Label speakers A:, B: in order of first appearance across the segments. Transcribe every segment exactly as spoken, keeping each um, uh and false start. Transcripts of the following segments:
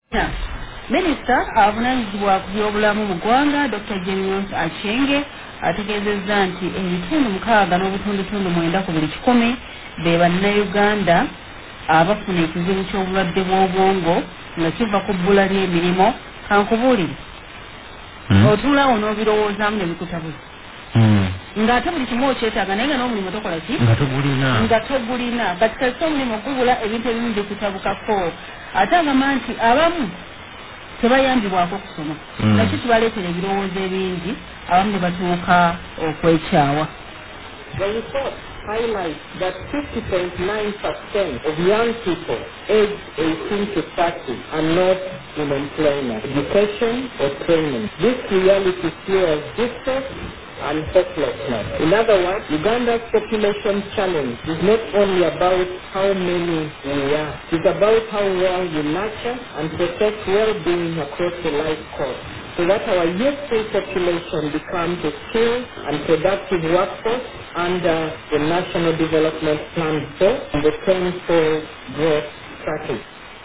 A: Yeah. Minisita avunaanyizibwa ku byobulamu mu ggwanga Doctor James Achenge ategeezezza nti ebitundu mukaaga n'obutundutundu mwenda ku buli kikumi be bannayuganda abafuna ekizibu ky'obulwadde bw'obwongo nga kiva ku bbula ly'emirimu. Kankubuulire mm. otuulaawo n'obirowoozaamu ne bikutabuza mm. ng'ate buli kimu okyetaaga naye nga n'omulimu tokola ki nga togulina nga togulina kati kasita omulimu gubula ebintu ebimu bikutabukako ate agamba nti abamu tebayambibwako kusoma mm. nakyo kibaleetera ebirowoozo ebingi abamu ne batuuka okwekyawa.
B: The report highlights that fifty point nine percent of young people aged eighteen to thirty are not in employment, education or training. This reality fuels distress and hopelessness. In other words, Uganda's population challenge is not only about how many we are, it's about how well we nurture and protect well-being across the life course, so that our youthful population becomes a skilled and productive workforce under the National Development Plan four and the tenfold growth strategy.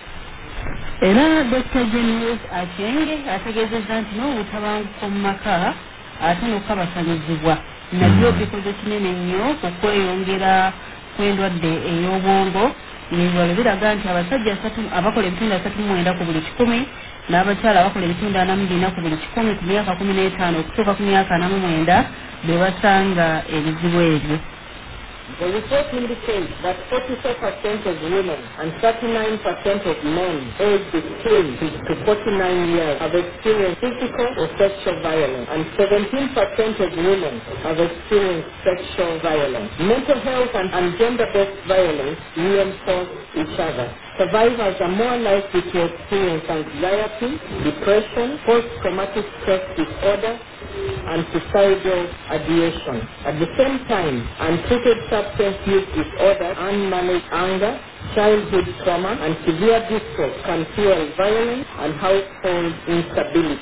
A: Era Doctor James Achenge ategeezezza nti n'obutabanguko mu maka ate n'okukabasanyizibwa nabyo bikoze kinene nnyo ku kweyongera kw'endwadde ey'obwongo. Ebibalo biraga nti abasajja asatu abakola ebitundu asatu mu mwenda ku buli kikumi n'abakyala abakola ebitundu ana mu bina ku buli kikumi ku myaka kumi n'etaano okutuuka ku myaka ana mu mwenda be basanga ebizibu ebyo.
B: The report indicates that forty-four percent of women and thirty-nine percent of men aged sixteen to forty-nine years have experienced physical or sexual violence, and seventeen percent of women have experienced sexual violence. Mental health and, and gender-based violence reinforce each other. Survivors are more likely to experience anxiety, depression, post-traumatic stress disorder, and suicidal ideation. At the same time, untreated substance use disorder, unmanaged anger, childhood trauma, and severe distress can fuel violence and household instability.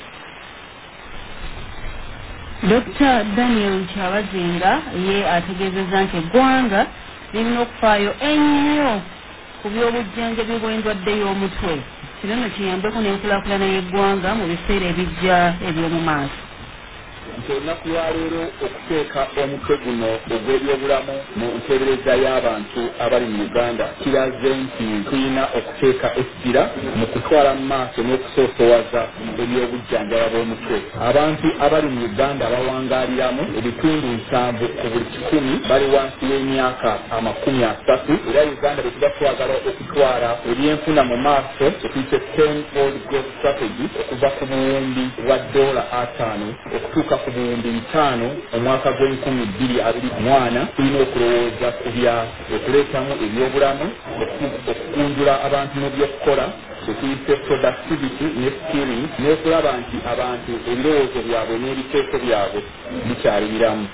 A: Doctor Daniel Chawazinga ye ategeezezza nti eggwanga lirina okufaayo ennyo ku by'obujjanjabi bw'endwadde y'omutwe. Kino nno kiyambeko n'enkulaakulana y'eggwanga mu biseera ebijja eby'omu maaso.
C: Nti olunaku lwaleero okuteeka omutwe guno ogw'ebyobulamu mu nteebereza y'abantu abali mu Uganda kiraze nti tulina okuteeka essira mu kutwala mu maaso n'okusoosowaza ebyobujjanjaba bw'omutwe. Abantu abali mu Uganda bawangaaliramu ebitundu nsanvu ku buli kikumi bali wansi w'emyaka amakumi asatu, era Uganda bwe tuba twagala okutwala ebyenfuna mu maaso ekiyite tenfold growth strategy okuva ku buwumbi bwa ddoola ataano okutuuka ku buwumbi bitaano omwaka gw'enkumi bbiri abiri mwana, tulina okulowooza ku bya okuleetamu ebyobulamu, okukunjula abantu n'ebyokukola ekiyite productivity ne skilling, n'okulaba nti abantu ebirowoozo byabwe n'ebiteeso byabwe bikyalibiramu.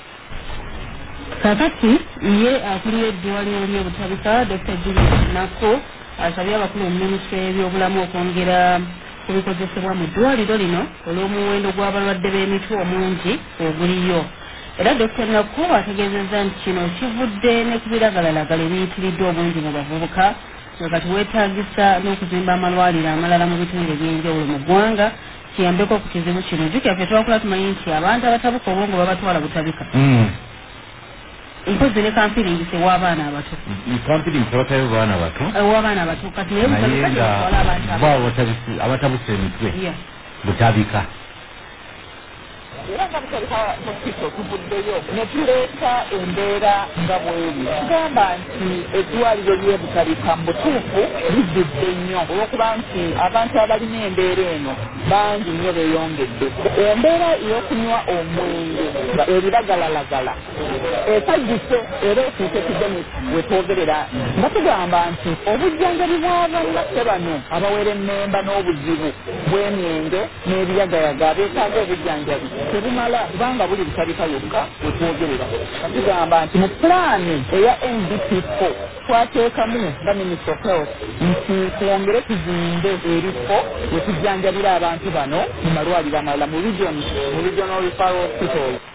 A: Kakati ye akulira eddwaliro ly'obutabika Doctor Julius Nako asabye abakulu mu minisitule y'ebyobulamu okwongera ku bikozesebwa mu ddwaliro lino olw'omuwendo gw'abalwadde b'emitwe omungi oguliyo. Era Doctor Nako ategeezezza nti kino kivudde ne ku biragalalagala ebiyitiridde obungi mu bavubuka, kati weetaagisa n'okuzimba amalwaliro amalala mu bitundu eby'enjawulo mu ggwanga kiyambeko ku kizibu kino. Jjukira ffe twakula tumanyi nti abantu abatabuka obwongo babatwala butabika. Mpozi ne kampiringise w'abaana abato.
D: Kampiringise watayo baana bato.
A: W'abaana abato kati naye butabika gy'atwala abantu abato.
D: Abatabuse emitwe. Butabika.
B: Era nga butabika hospital tuvuddeyo ne tuleeta embeera nga bw'eri. Tugamba nti eddwaliro ly'e Butabika mu butuufu lijjudde nnyo olw'okuba nti abantu abalina embeera eno bangi nnyo beeyongedde. Embeera ey'okunywa omwenge ebiragalalagala esaddise era efuuka epidemic we twogerera nga tugamba nti obujjanjabi bw'abannaffe bano abawera emmemba n'obuzibu bw'emyenge n'ebiyagayaga abeetaaga obujjanjabi tebumala kubanga buli butabika yokka we twogerera. Tugamba nti mu pulaani eya N D P four twateekamu nga Minister of Health nti twongere tuzimbe ebifo we tujjanjabira abantu bano mu malwaliro amalala mu regional referral hospitals.